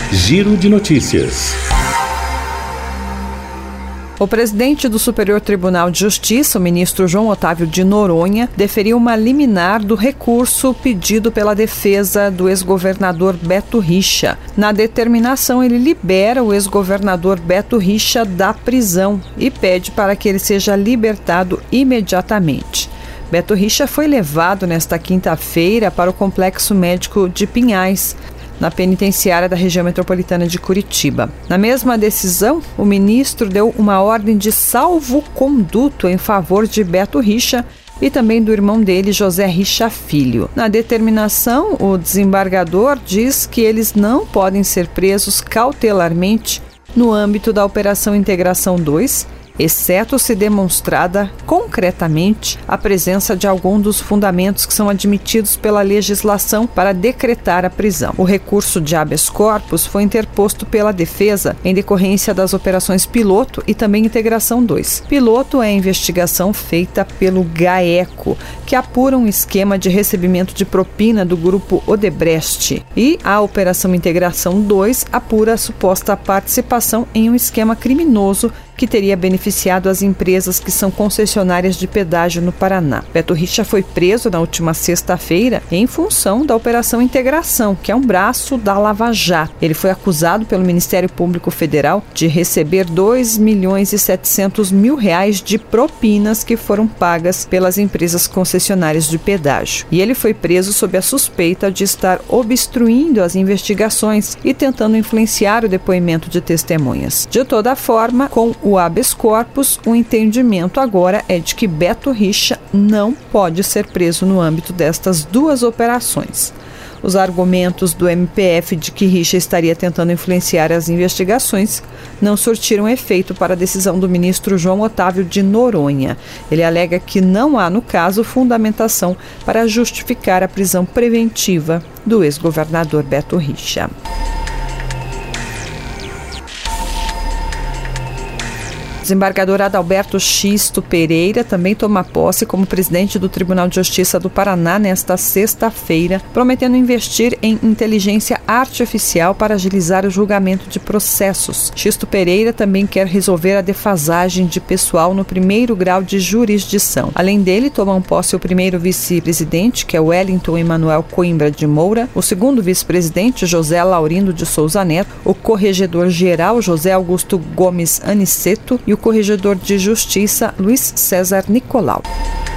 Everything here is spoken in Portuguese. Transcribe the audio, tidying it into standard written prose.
Giro de Notícias. O presidente do Superior Tribunal de Justiça, o ministro João Otávio de Noronha, deferiu uma liminar do recurso pedido pela defesa do ex-governador Beto Richa. Na determinação, ele libera o ex-governador Beto Richa da prisão e pede para que ele seja libertado imediatamente. Beto Richa foi levado nesta quinta-feira para o Complexo Médico de Pinhais, na penitenciária da região metropolitana de Curitiba. Na mesma decisão, o ministro deu uma ordem de salvo-conduto em favor de Beto Richa e também do irmão dele, José Richa Filho. Na determinação, o desembargador diz que eles não podem ser presos cautelarmente no âmbito da Operação Integração 2, exceto se demonstrada concretamente a presença de algum dos fundamentos que são admitidos pela legislação para decretar a prisão. O recurso de habeas corpus foi interposto pela defesa em decorrência das operações Piloto e também Integração 2. Piloto é a investigação feita pelo GAECO, que apura um esquema de recebimento de propina do grupo Odebrecht, e a Operação Integração 2 apura a suposta participação em um esquema criminoso que teria beneficiado as empresas que são concessionárias de pedágio no Paraná. Beto Richa foi preso na última sexta-feira em função da Operação Integração, que é um braço da Lava Jato. Ele foi acusado pelo Ministério Público Federal de receber R$2.700.000 de propinas que foram pagas pelas empresas concessionárias de pedágio. E ele foi preso sob a suspeita de estar obstruindo as investigações e tentando influenciar o depoimento de testemunhas. De toda forma, com o habeas corpus, o entendimento agora é de que Beto Richa não pode ser preso no âmbito destas duas operações. Os argumentos do MPF de que Richa estaria tentando influenciar as investigações não surtiram efeito para a decisão do ministro João Otávio de Noronha. Ele alega que não há, no caso, fundamentação para justificar a prisão preventiva do ex-governador Beto Richa. O desembargador Adalberto Xisto Pereira também toma posse como presidente do Tribunal de Justiça do Paraná nesta sexta-feira, prometendo investir em inteligência artificial para agilizar o julgamento de processos. Xisto Pereira também quer resolver a defasagem de pessoal no primeiro grau de jurisdição. Além dele, tomam posse o primeiro vice-presidente, que é Wellington Emanuel Coimbra de Moura, o segundo vice-presidente, José Laurindo de Souza Neto, o corregedor-geral, José Augusto Gomes Aniceto, e o corregedor de Justiça, Luiz César Nicolau.